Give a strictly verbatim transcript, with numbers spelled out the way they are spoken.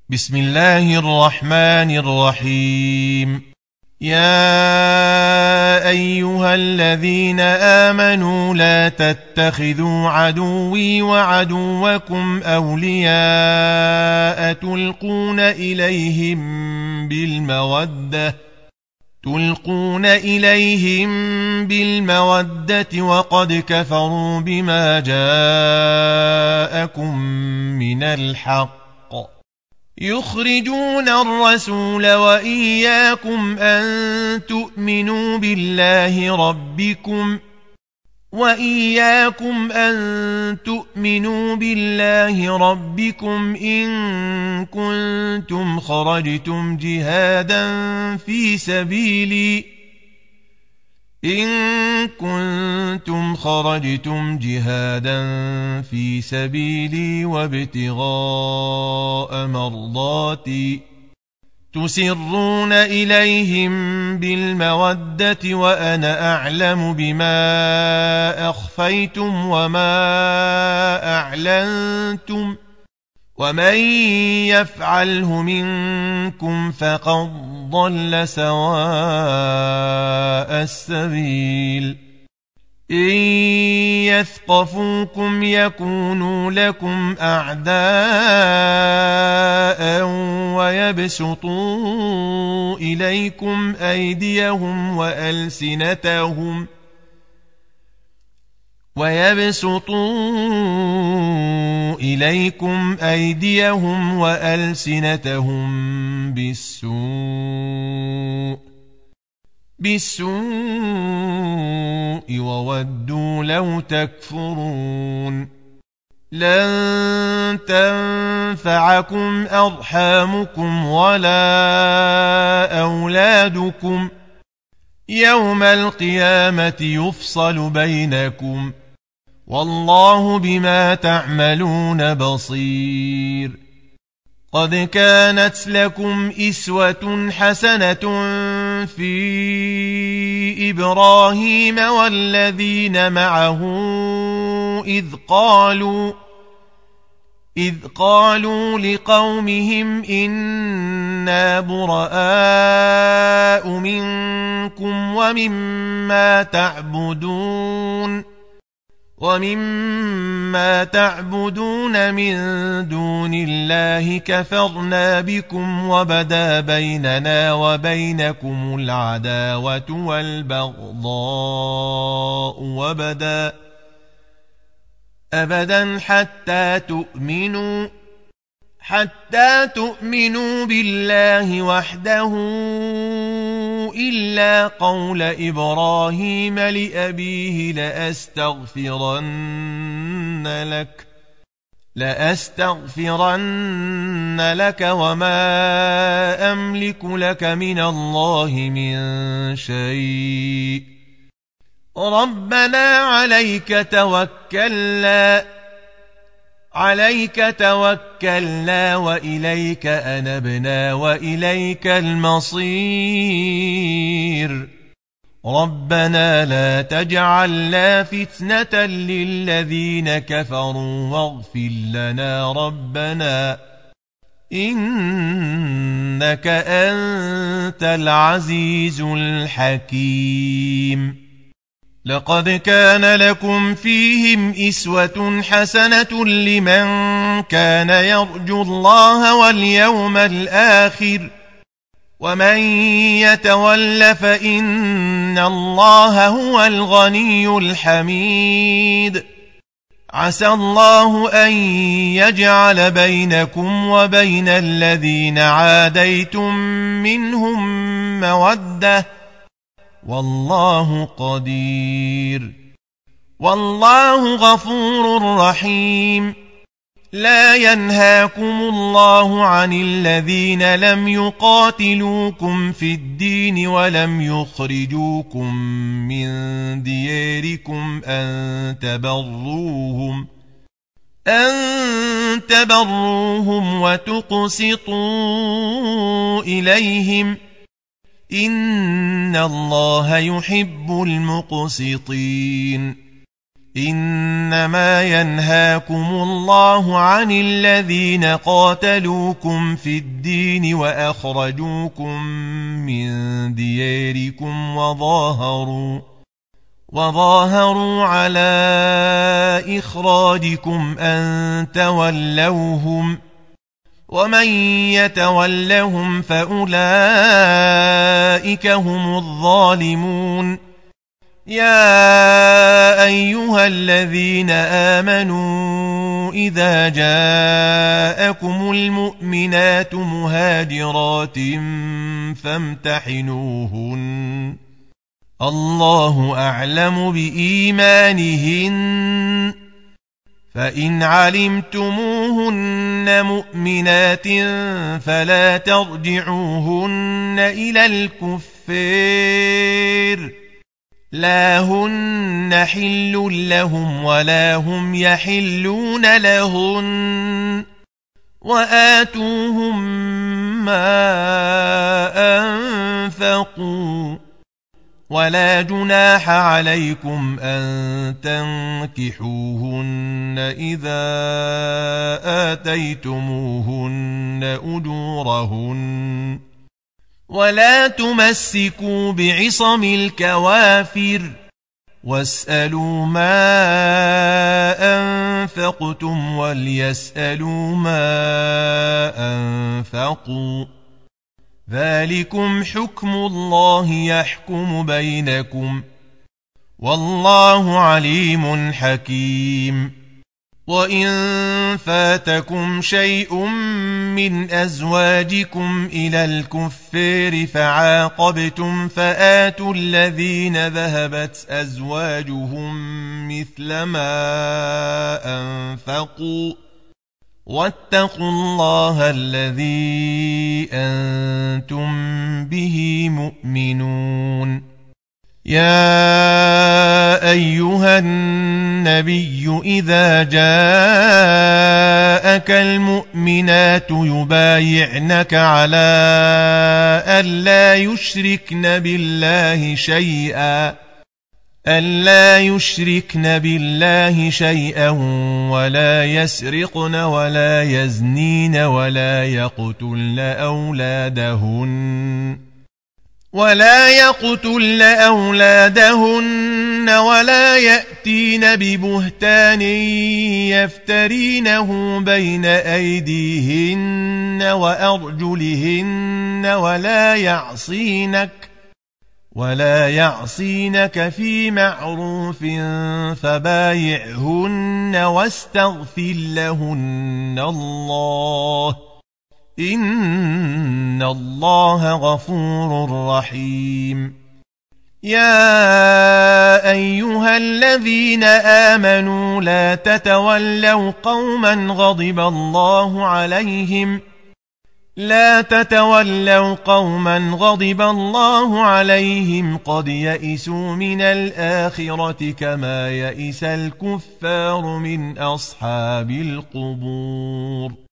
بسم الله الرحمن الرحيم. يا أيها الذين آمنوا لا تتخذوا عدوي وعدوكم أولياء تلقون إليهم بالمودة تلقون إليهم بالمودة وقد كفروا بما جاءكم من الحق يخرجون الرسول وإياكم أن تؤمنوا بالله ربكم وإياكم أن تؤمنوا بالله ربكم إن كنتم خرجتم جهادا في سبيلي إن كنتم خرجتم جهادا في سبيلي وابتغاء مرضاتي تسرون إليهم بالمودة وأنا أعلم بما أخفيتم وما أعلنتم ومن يفعله منكم فقد ضل سواء السبيل. إن يثقفوكم يكونوا لكم أعداء ويبسطوا إليكم أيديهم وألسنتهم ويبسطوا إليكم أيديهم وألسنتهم بالسوء بالسوء وودوا لو تكفرون. لن تنفعكم أرحامكم ولا أولادكم يوم القيامة يفصل بينكم والله بما تعملون بصير. قد كانت لكم إسوة حسنة في إبراهيم والذين معه إذ قالوا إذ قالوا لقومهم إنا براء منكم ومما تعبدون ومما تعبدون من دون الله كفرنا بكم وبدا بيننا وبينكم العداوة والبغضاء وبدا أبدا حتى تؤمنوا حتى تؤمنوا بالله وحده إلا قول إبراهيم لأبيه لأستغفرن لك لأستغفرن لك وما أملك لك من الله من شيء ربنا عليك توكلنا عليك توكلنا وإليك أنبنا وإليك المصير. ربنا لا تجعلنا فتنة للذين كفروا واغفر لنا ربنا إنك أنت العزيز الحكيم. لقد كان لكم فيهم إسوة حسنة لمن كان يرجو الله واليوم الآخر ومن يتول فإن الله هو الغني الحميد. عسى الله أن يجعل بينكم وبين الذين عاديتم منهم مودة والله قدير والله غفور رحيم. لا ينهاكم الله عن الذين لم يقاتلوكم في الدين ولم يخرجوكم من دياركم أن تبروهم أن تبروهم وتقسطوا إليهم إن الله يحب المقسطين. إنما ينهاكم الله عن الذين قاتلوكم في الدين وأخرجوكم من دياركم وظاهروا وظاهروا على إخراجكم أن تولوهم ومن يتولهم فأولئك هم الظالمون يا أيها الذين آمنوا إذا جاءكم المؤمنات مهاجرات فامتحنوهن الله أعلم بإيمانهن فإن علمتموهن مؤمنات فلا ترجعوهن إلى الكفار لا هن حل لهم ولا هم يحلون لهن وآتوهم ما أنفقوا ولا جناح عليكم أن تنكحوهن إذا آتيتموهن أجورهن ولا تمسكوا بعصم الكوافر واسألوا ما أنفقتم وليسألوا ما أنفقوا ذلكم حكم الله يحكم بينكم والله عليم حكيم وإن فاتكم شيء من أزواجكم إلى الكفار فعاقبتم فآتوا الذين ذهبت أزواجهم مثل ما أنفقوا واتقوا الله الذي أنتم به مؤمنون يا أيها النبي إذا جاءك المؤمنات يبايعنك على ألا يشركن بالله شيئا ألا يشركن بالله شيئا ولا يسرقن ولا يزنين ولا يقتلن أولادهن ولا يقتلن أولادهن ولا يأتين ببهتان يفترينه بين أيديهن وأرجلهن ولا يعصينك ولا يعصينك في معروف فبايعهن واستغفر لهن الله إن الله غفور رحيم يا أيها الذين آمنوا لا تتولوا قوما غضب الله عليهم لا تتولوا قوما غضب الله عليهم قد يئسوا من الآخرة كما يئس الكفار من أصحاب القبور